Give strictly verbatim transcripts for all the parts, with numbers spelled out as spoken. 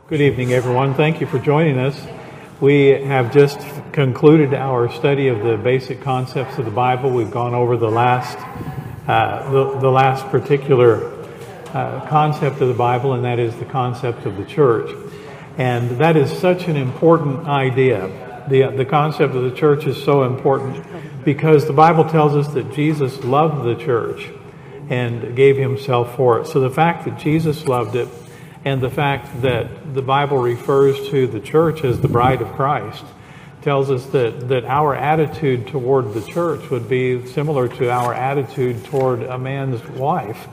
Good evening, everyone. Thank you for joining us. We have just concluded our study of the basic concepts of the Bible. We've gone over the last, uh, the, the last particular uh, concept of the Bible, and that is the concept of the church. And that is such an important idea. The, the concept of the church is so important because the Bible tells us that Jesus loved the church and gave himself for it. So the fact that Jesus loved it, and the fact that the Bible refers to the church as the bride of Christ tells us that, that our attitude toward the church would be similar to our attitude toward a man's wife.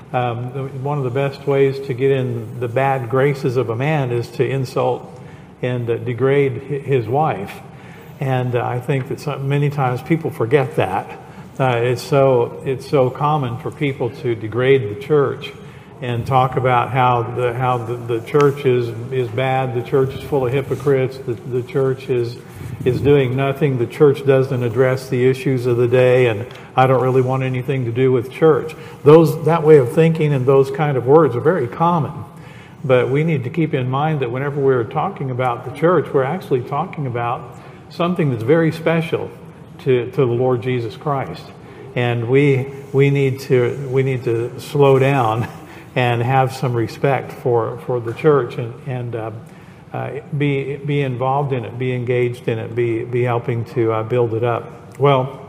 Um, one of the best ways to get in the bad graces of a man is to insult and uh, degrade his wife. And uh, I think that some, many times people forget that. Uh, it's so it's so common for people to degrade the church and talk about how the how the, the church is is bad, the church is full of hypocrites, the, the church is is doing nothing, the church doesn't address the issues of the day, and I don't really want anything to do with church. Those that way of thinking and those kind of words are very common. But we need to keep in mind that whenever we're talking about the church, we're actually talking about something that's very special to, to the Lord Jesus Christ. And we we need to we need to slow down and have some respect for, for the church and, and uh, uh, be be involved in it, be engaged in it, be be helping to uh, build it up. Well,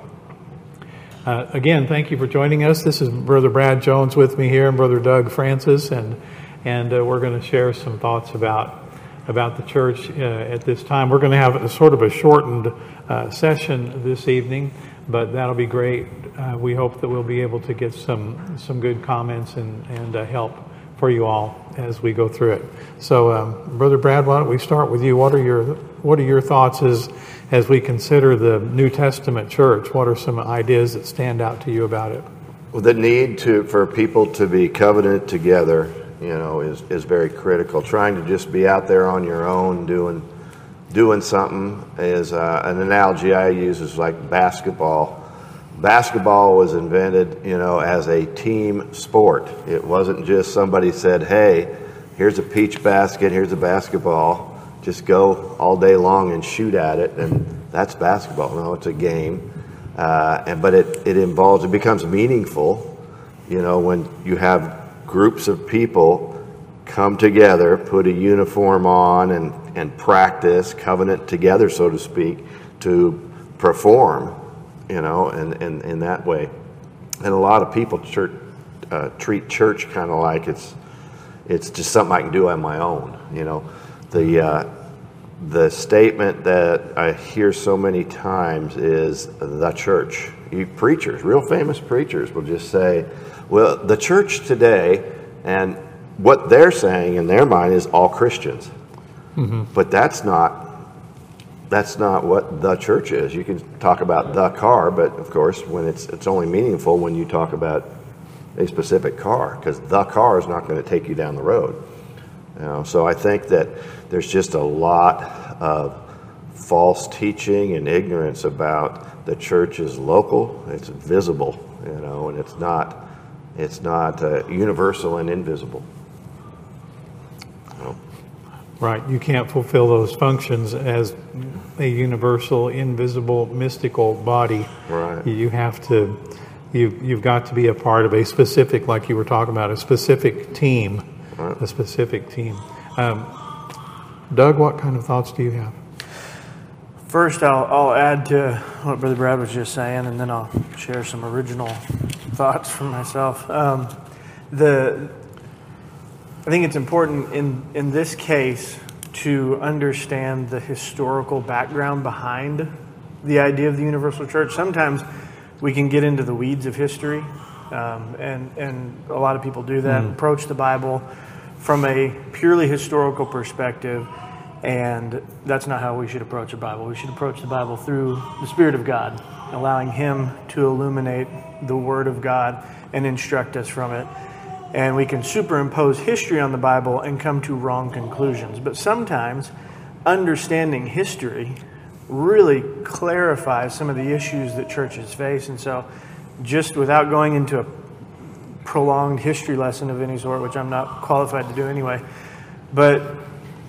uh, again, thank you for joining us. This is Brother Brad Jones with me here, and Brother Doug Francis, and and uh, we're going to share some thoughts about about the church uh, at this time. We're going to have a sort of a shortened uh, session this evening, but that'll be great. Uh, we hope that we'll be able to get some some good comments and, and uh, help for you all as we go through it. So, um, Brother Brad, why don't we start with you? What are your what are your thoughts as as we consider the New Testament church? What are some ideas that stand out to you about it? Well, the need to for people to be covenant together, you know, is is very critical. Trying to just be out there on your own doing doing something is uh, an analogy I use is like basketball. Basketball was invented, you know, as a team sport. It wasn't just somebody said, hey, here's a peach basket, here's a basketball, just go all day long and shoot at it, and that's basketball. No, it's a game. Uh, and but it, it involves, it becomes meaningful, you know, when you have groups of people come together, put a uniform on and, and practice, covenant together, so to speak, to perform. You know, and in, in that way. And a lot of people church, uh, treat church kind of like it's it's just something I can do on my own. You know, the uh, the statement that I hear so many times is the church. You preachers, real famous preachers, will just say, well, the church today, and what they're saying in their mind is all Christians. Mm-hmm. But that's not That's not what the church is. You can talk about the car, but of course, when it's it's only meaningful when you talk about a specific car, because the car is not going to take you down the road. You know, so I think that there's just a lot of false teaching and ignorance about the church is local, it's visible, you know, and it's not it's not uh, universal and invisible. Right, you can't fulfill those functions as a universal, invisible, mystical body. Right. You have to, you you've got to be a part of a specific, like you were talking about, a specific team, right. a specific team. Um, Doug, what kind of thoughts do you have? First, I'll I'll add to what Brother Brad was just saying, and then I'll share some original thoughts from myself. Um, the I think it's important in, in this case to understand the historical background behind the idea of the universal church. Sometimes we can get into the weeds of history, um, and, and a lot of people do that, mm. approach the Bible from a purely historical perspective, and that's not how we should approach the Bible. We should approach the Bible through the Spirit of God, allowing Him to illuminate the Word of God and instruct us from it. And we can superimpose history on the Bible and come to wrong conclusions. But sometimes understanding history really clarifies some of the issues that churches face. And so just without going into a prolonged history lesson of any sort, which I'm not qualified to do anyway, but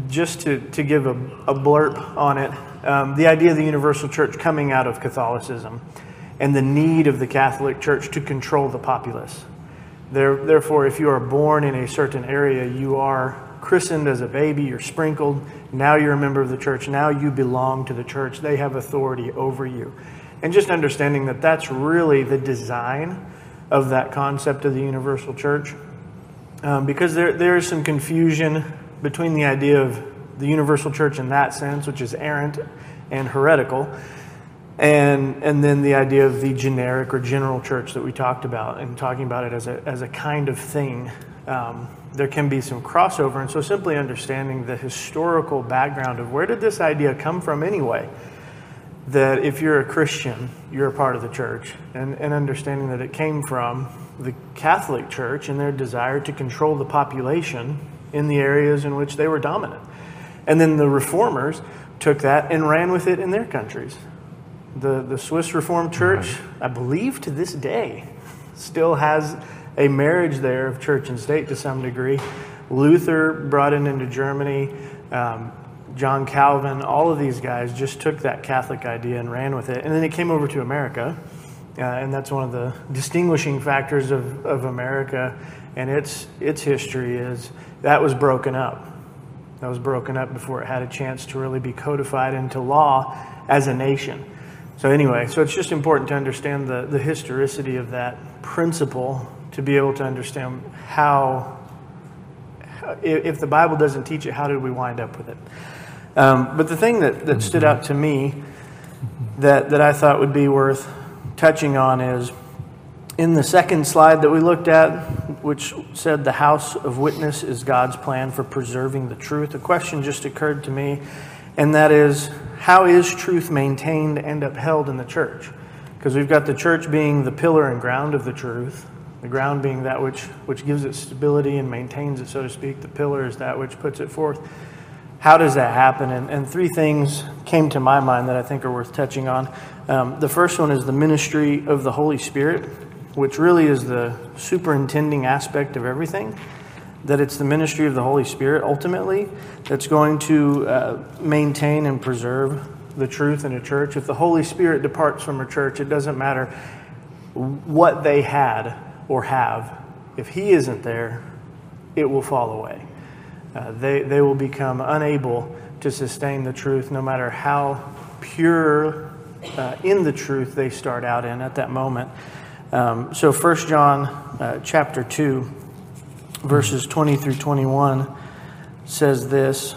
just to, to give a, a blurb on it, um, the idea of the universal church coming out of Catholicism and the need of the Catholic Church to control the populace. There, therefore, if you are born in a certain area, you are christened as a baby, you're sprinkled, now you're a member of the church, now you belong to the church, they have authority over you. And just understanding that that's really the design of that concept of the universal church. Um, because there there is some confusion between the idea of the universal church in that sense, which is errant and heretical, and and then the idea of the generic or general church that we talked about, and talking about it as a as a kind of thing. Um, there can be some crossover, and so simply understanding the historical background of where did this idea come from anyway, that if you're a Christian, you're a part of the church, and, and understanding that it came from the Catholic Church and their desire to control the population in the areas in which they were dominant. And then the Reformers took that and ran with it in their countries. The, the Swiss Reformed Church, I believe to this day, still has a marriage there of church and state to some degree. Luther brought it into Germany. Um, John Calvin, all of these guys just took that Catholic idea and ran with it. And then it came over to America. Uh, and that's one of the distinguishing factors of, of America and its its history is that was broken up. That was broken up before it had a chance to really be codified into law as a nation. So anyway, so it's just important to understand the, the historicity of that principle to be able to understand how, if the Bible doesn't teach it, how did we wind up with it? Um, but the thing that, that stood out to me that, that I thought would be worth touching on is in the second slide that we looked at, which said the house of witness is God's plan for preserving the truth. A question just occurred to me, and that is, how is truth maintained and upheld in the church? Because we've got the church being the pillar and ground of the truth, the ground being that which, which gives it stability and maintains it, so to speak. The pillar is that which puts it forth. How does that happen? And, and three things came to my mind that I think are worth touching on. Um, the first one is the ministry of the Holy Spirit, which really is the superintending aspect of everything. That it's the ministry of the Holy Spirit, ultimately, that's going to uh, maintain and preserve the truth in a church. If the Holy Spirit departs from a church, it doesn't matter what they had or have. If He isn't there, it will fall away. Uh, they, they will become unable to sustain the truth, no matter how pure uh, in the truth they start out in at that moment. Um, so First John uh, chapter two, verses twenty through twenty-one says this,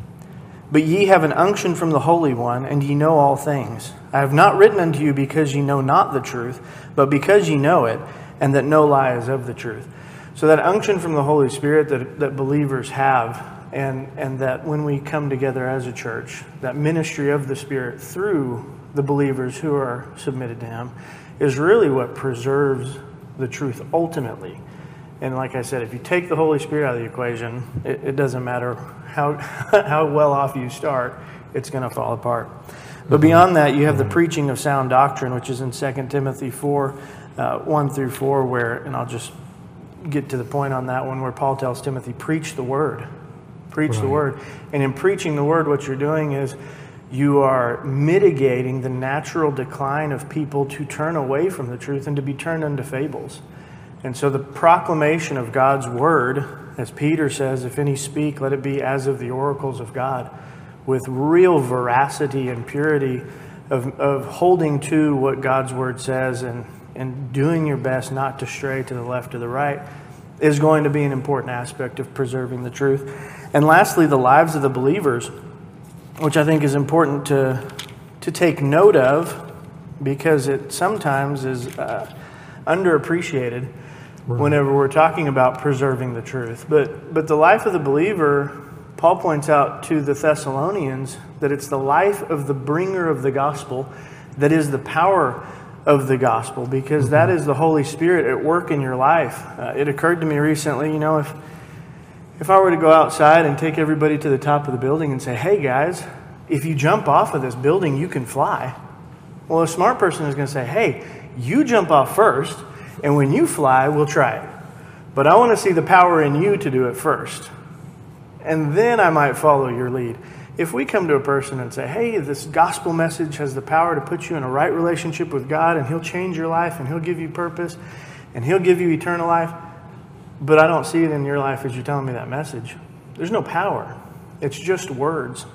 "But ye have an unction from the Holy One, and ye know all things. I have not written unto you because ye know not the truth, but because ye know it, and that no lie is of the truth." So that unction from the Holy Spirit that, that believers have, and, and that when we come together as a church, that ministry of the Spirit through the believers who are submitted to Him, is really what preserves the truth ultimately. And like I said, if you take the Holy Spirit out of the equation, it, it doesn't matter how how well off you start, it's going to fall apart. But beyond that, you have the preaching of sound doctrine, which is in Second Timothy four, uh, one through four, where, and I'll just get to the point on that one, where Paul tells Timothy, preach the word. Preach right. the word. And in preaching the word, what you're doing is you are mitigating the natural decline of people to turn away from the truth and to be turned unto fables. And so the proclamation of God's word, as Peter says, if any speak, let it be as of the oracles of God, with real veracity and purity of, of holding to what God's word says and, and doing your best not to stray to the left or the right, is going to be an important aspect of preserving the truth. And lastly, the lives of the believers, which I think is important to to take note of, because it sometimes is uh, underappreciated right. whenever we're talking about preserving the truth. But but the life of the believer, Paul points out to the Thessalonians that it's the life of the bringer of the gospel that is the power of the gospel, because mm-hmm. that is the Holy Spirit at work in your life. Uh, it occurred to me recently, you know, if If I were to go outside and take everybody to the top of the building and say, hey guys, if you jump off of this building, you can fly. Well, a smart person is going to say, hey, you jump off first, and when you fly, we'll try it. But I want to see the power in you to do it first. and then I might follow your lead. If we come to a person and say, hey, this gospel message has the power to put you in a right relationship with God, and he'll change your life, and he'll give you purpose, and he'll give you eternal life, but I don't see it in your life as you're telling me that message, there's no power. It's just words.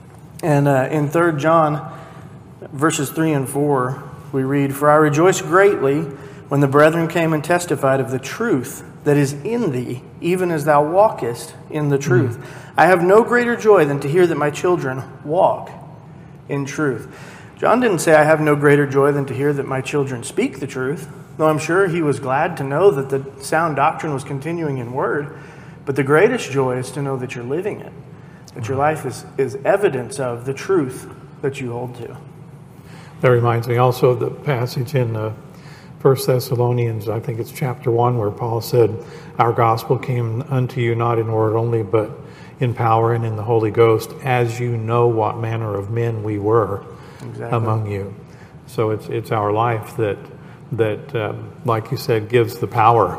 And uh, in Third John, verses three and four, we read, "For I rejoice greatly when the brethren came and testified of the truth that is in thee, even as thou walkest in the truth. Mm-hmm. I have no greater joy than to hear that my children walk in truth." John didn't say, "I have no greater joy than to hear that my children speak the truth," though I'm sure he was glad to know that the sound doctrine was continuing in word. But the greatest joy is to know that you're living it, that your life is, is evidence of the truth that you hold to. That reminds me also of the passage in uh, First Thessalonians, I think it's chapter one, where Paul said, "Our gospel came unto you not in word only, but in power and in the Holy Ghost, as you know what manner of men we were exactly. among you." So it's it's our life that that, um, like you said, gives the power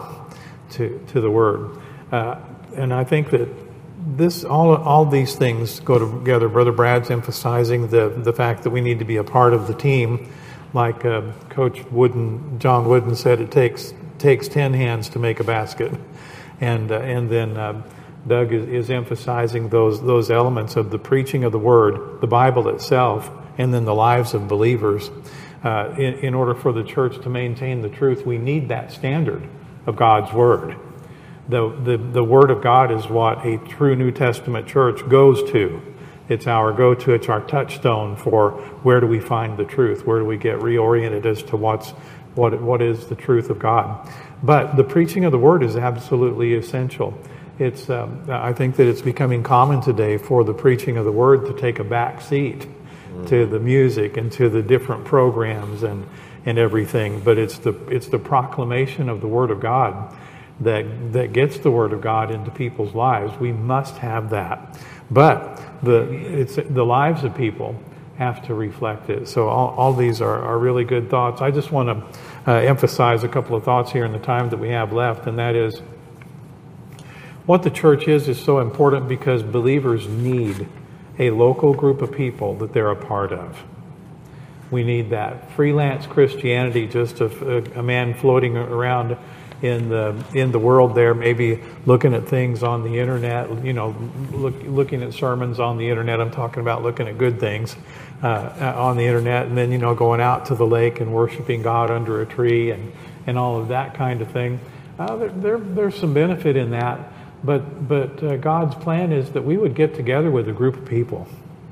to to the word. Uh, and I think that this all all these things go together. Brother Brad's emphasizing the the fact that we need to be a part of the team. Like uh, Coach Wooden, John Wooden said, it takes takes ten hands to make a basket, and uh, and then uh, Doug is, is emphasizing those those elements of the preaching of the Word, the Bible itself, and then the lives of believers. Uh, in, in order for the church to maintain the truth, we need that standard of God's Word. The, the the Word of God is what a true New Testament church goes to. It's our go-to, it's our touchstone for where do we find the truth, where do we get reoriented as to what's what what is the truth of God. But the preaching of the Word is absolutely essential. It's um, I think that it's becoming common today for the preaching of the Word to take a back seat mm-hmm. to the music and to the different programs and, and everything. But it's the it's the proclamation of the Word of God that that gets the Word of God into people's lives. We must have that. But the it's the lives of people have to reflect it. So all, all these are, are really good thoughts. I just want to uh, emphasize a couple of thoughts here in the time that we have left, and that is what the church is is so important because believers need a local group of people that they're a part of. We need that. Freelance Christianity, just a, a man floating around in the in the world there, maybe looking at things on the internet, you know, look, looking at sermons on the internet. I'm talking about looking at good things uh, on the internet, and then, you know, going out to the lake and worshiping God under a tree and, and all of that kind of thing. Uh, there, there there's some benefit in that, but but uh, God's plan is that we would get together with a group of people,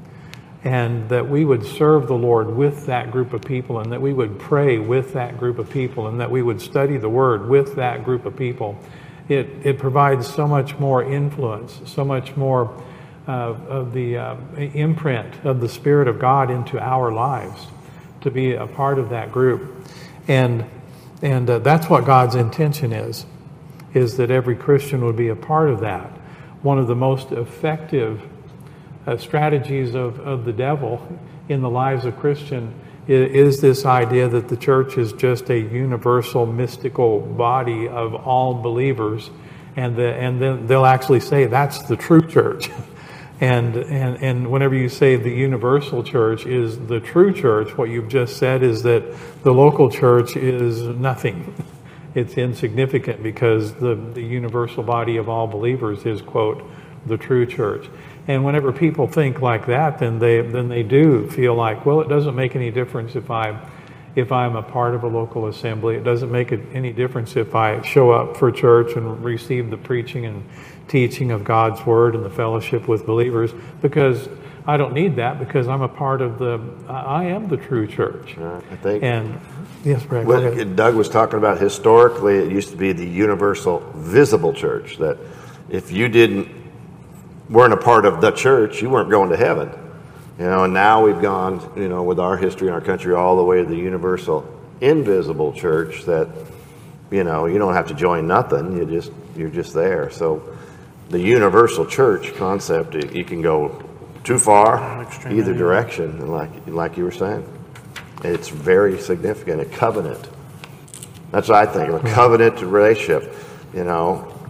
and that we would serve the Lord with that group of people, and that we would pray with that group of people, and that we would study the Word with that group of people. It it provides so much more influence, so much more uh, of the uh, imprint of the Spirit of God into our lives to be a part of that group. And and uh, that's what God's intention is, is that every Christian would be a part of that. One of the most effective Uh, strategies of, of the devil in the lives of Christian is, is this idea that the church is just a universal mystical body of all believers, and the, and then they'll actually say that's the true church. and and and whenever you say the universal church is the true church, what you've just said is that the local church is nothing. It's insignificant because the, the universal body of all believers is, quote, the true church. And whenever people think like that, then they then they do feel like, well, it doesn't make any difference if I if I'm a part of a local assembly. It doesn't make it any difference if I show up for church and receive the preaching and teaching of God's Word and the fellowship with believers, because I don't need that, because I'm a part of the I am the true church. Uh, I think. And yes, Brad. What Doug was talking about, historically, it used to be the universal visible church, that if you didn't weren't a part of the church, you weren't going to heaven. You know, and now we've gone, you know, with our history in our country all the way to the universal invisible church that, you know, you don't have to join nothing. You just, you're just there. So the universal church concept, you can go too far either direction, and like like you were saying. It's very significant. A covenant. That's what I think. A covenant relationship. You know,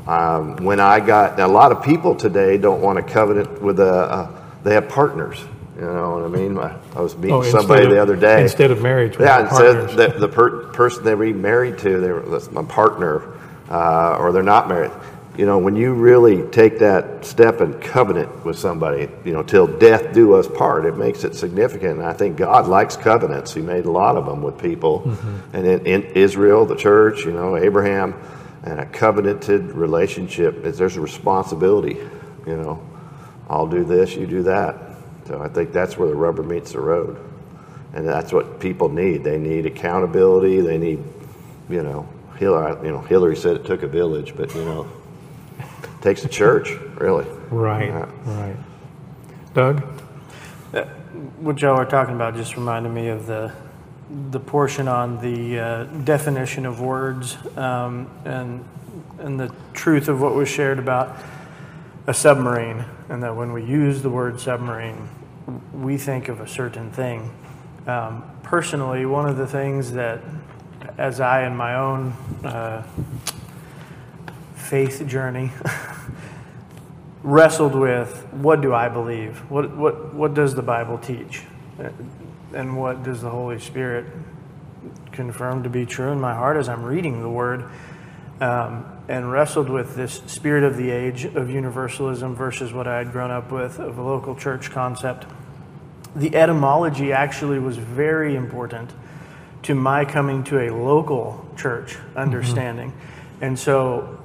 Um, when I got, a lot of people today don't want to covenant with a, uh, they have partners. You know what I mean? I, I was meeting Oh, somebody of, the other day. Instead of marriage, with yeah, instead partners. of the, the per, person they were married to, they were, that's my partner, uh, or they're not married. You know, when you really take that step and covenant with somebody, you know, till death do us part, it makes it significant. And I think God likes covenants. He made a lot of them with people. Mm-hmm. And in, in Israel, the church, you know, Abraham, and a covenanted relationship, is there's a responsibility, you know. I'll do this, you do that. So I think that's where the rubber meets the road. And that's what people need. They need accountability. They need, you know, Hillary, you know, Hillary said it took a village, but, you know, it takes a church, really. Right, Yeah. right. Doug? Uh, what y'all were talking about just reminded me of the the portion on the uh, definition of words um, and and the truth of what was shared about a submarine, and that when we use the word submarine, we think of a certain thing. Um, personally, one of the things that, as I in my own uh, faith journey wrestled with, what do I believe? What what what does the Bible teach? And what does the Holy Spirit confirm to be true in my heart as I'm reading the Word? Um, and wrestled with this spirit of the age of universalism versus what I had grown up with of a local church concept. The etymology actually was very important to my coming to a local church understanding. Mm-hmm. And so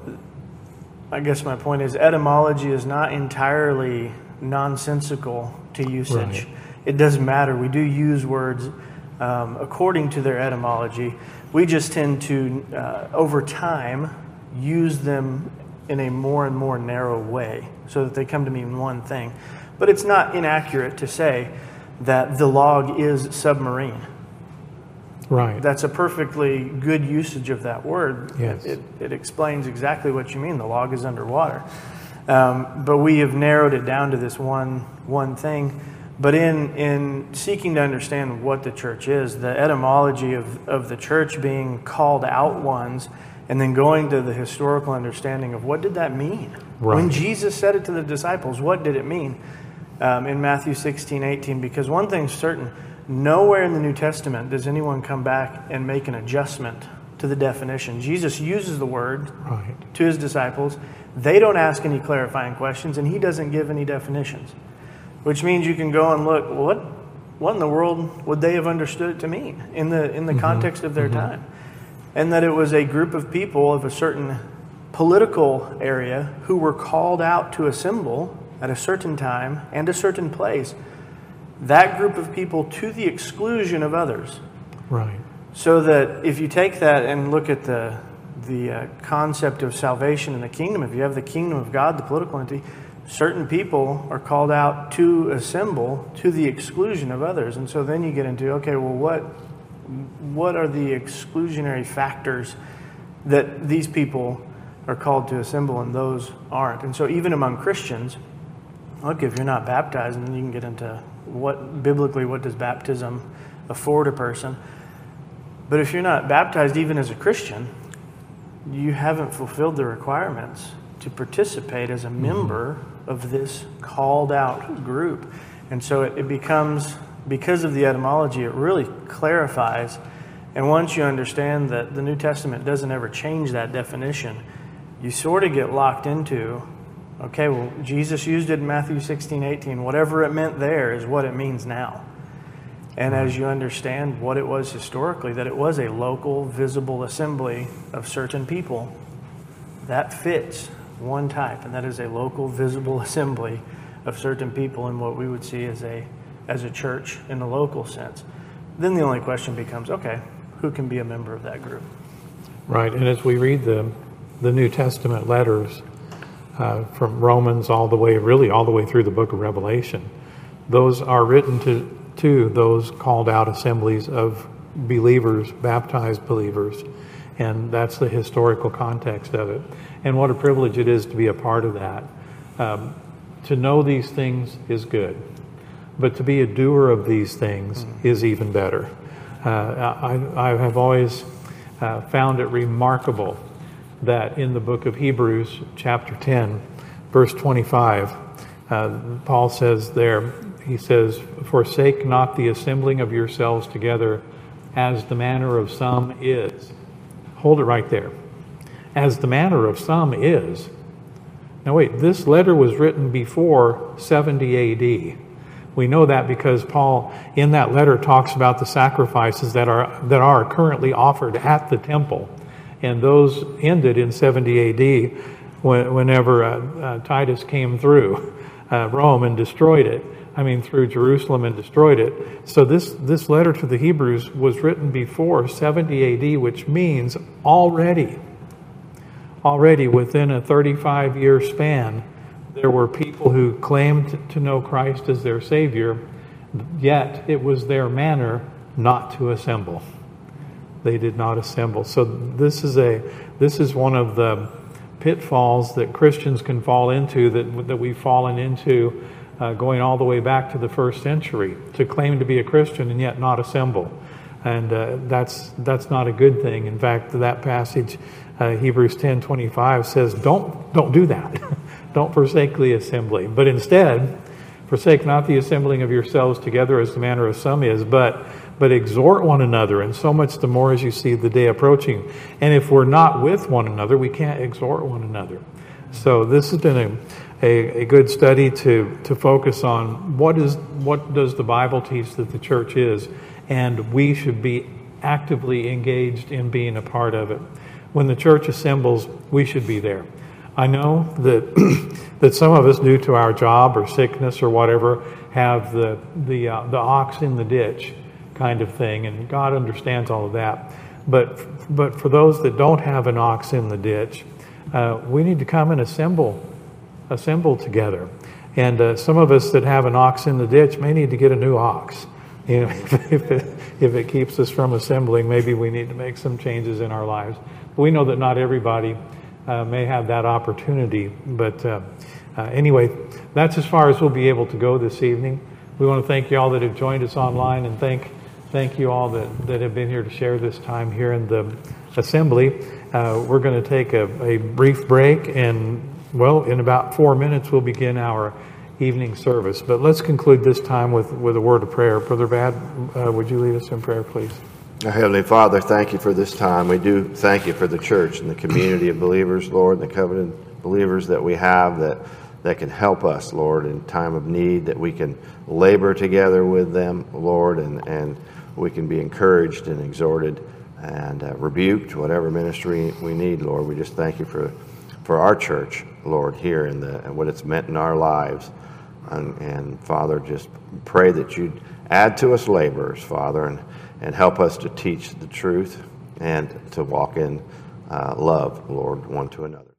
I guess my point is etymology is not entirely nonsensical to usage. Right. It doesn't matter. We do use words um, according to their etymology. We just tend to, uh, over time, use them in a more and more narrow way so that they come to mean one thing. But it's not inaccurate to say that the log is submarine. Right. That's a perfectly good usage of that word. Yes. It, it explains exactly what you mean. The log is underwater. Um, but we have narrowed it down to this one one thing. But in, in seeking to understand what the church is, the etymology of, of the church being called out ones, and then going to the historical understanding of what did that mean? Right. When Jesus said it to the disciples, what did it mean? Um, in Matthew sixteen, eighteen, because one thing's certain, nowhere in the New Testament does anyone come back and make an adjustment to the definition. Jesus uses the word right. to his disciples. They don't ask any clarifying questions, and he doesn't give any definitions. Which means you can go and look, well, what what in the world would they have understood it to mean in the in the mm-hmm. context of their mm-hmm. time? And that it was a group of people of a certain political area who were called out to assemble at a certain time and a certain place. That group of people to the exclusion of others. Right. So that if you take that and look at the the uh, concept of salvation in the kingdom, if you have the kingdom of God, the political entity, certain people are called out to assemble to the exclusion of others. And so then you get into, okay, well, what what are the exclusionary factors that these people are called to assemble and those aren't? And so even among Christians, look, if you're not baptized, and then you can get into what biblically, what does baptism afford a person? But if you're not baptized even as a Christian, you haven't fulfilled the requirements to participate as a member of this called out group. And so it, it becomes, because of the etymology, it really clarifies. And once you understand that the New Testament doesn't ever change that definition, you sort of get locked into, okay, well, Jesus used it in Matthew sixteen, eighteen. Whatever it meant there is what it means now. And as you understand what it was historically, that it was a local, visible assembly of certain people, that fits one type, and that is a local, visible assembly of certain people in what we would see as a as a church in the local sense. Then the only question becomes, okay, who can be a member of that group? Right, and as we read the the New Testament letters uh, from Romans all the way, really all the way through the book of Revelation, those are written to to those called out assemblies of believers, baptized believers, and that's the historical context of it. And what a privilege it is to be a part of that. Um, to know these things is good, but to be a doer of these things mm. is even better. Uh, I, I have always uh, found it remarkable that in the book of Hebrews, chapter ten, verse twenty-five, uh, Paul says there, he says, "Forsake not the assembling of yourselves together, as the manner of some is." Hold it right there. As the manner of some is. Now wait, this letter was written before seventy A D. We know that because Paul, in that letter, talks about the sacrifices that are that are currently offered at the temple. And those ended in seventy A D when, whenever uh, uh, Titus came through uh, Rome and destroyed it. I mean, through Jerusalem and destroyed it. So this, this letter to the Hebrews was written before seventy A D, which means already, already within a thirty-five year span, there were people who claimed to know Christ as their Savior, yet it was their manner not to assemble. They did not assemble. So this is a this is one of the pitfalls that Christians can fall into, that that we've fallen into, uh, going all the way back to the first century, to claim to be a Christian and yet not assemble, and uh, that's that's not a good thing. In fact, that passage, uh, Hebrews ten twenty-five, says, "Don't don't do that." Don't forsake the assembly, but instead, forsake not the assembling of yourselves together as the manner of some is, but but exhort one another, and so much the more as you see the day approaching. And if we're not with one another, we can't exhort one another. So this has been a, a, a good study to, to focus on what is what does the Bible teach that the church is, and we should be actively engaged in being a part of it. When the church assembles, we should be there. I know that that some of us, due to our job or sickness or whatever, have the the uh, the ox in the ditch kind of thing, and God understands all of that. But but for those that don't have an ox in the ditch, uh, we need to come and assemble assemble together. And uh, some of us that have an ox in the ditch may need to get a new ox. You know, if it, if it keeps us from assembling, maybe we need to make some changes in our lives. But we know that not everybody Uh, may have that opportunity. But uh, uh, anyway, that's as far as we'll be able to go this evening. We want to thank you all that have joined us online, and thank thank you all that, that have been here to share this time here in the assembly. Uh, we're going to take a, a brief break, and well, in about four minutes we'll begin our evening service. But let's conclude this time with, with a word of prayer. Brother Vad, uh, would you lead us in prayer, please? Our Heavenly Father, thank you for this time. We do thank you for the church and the community of believers, Lord, and the covenant believers that we have that, that can help us, Lord, in time of need, that we can labor together with them, Lord, and, and we can be encouraged and exhorted and uh, rebuked, whatever ministry we need, Lord. We just thank you for, for our church, Lord, here in the, and what it's meant in our lives. And, and Father, just pray that you'd add to us laborers, Father, and and help us to teach the truth and to walk in uh, love, Lord, one to another.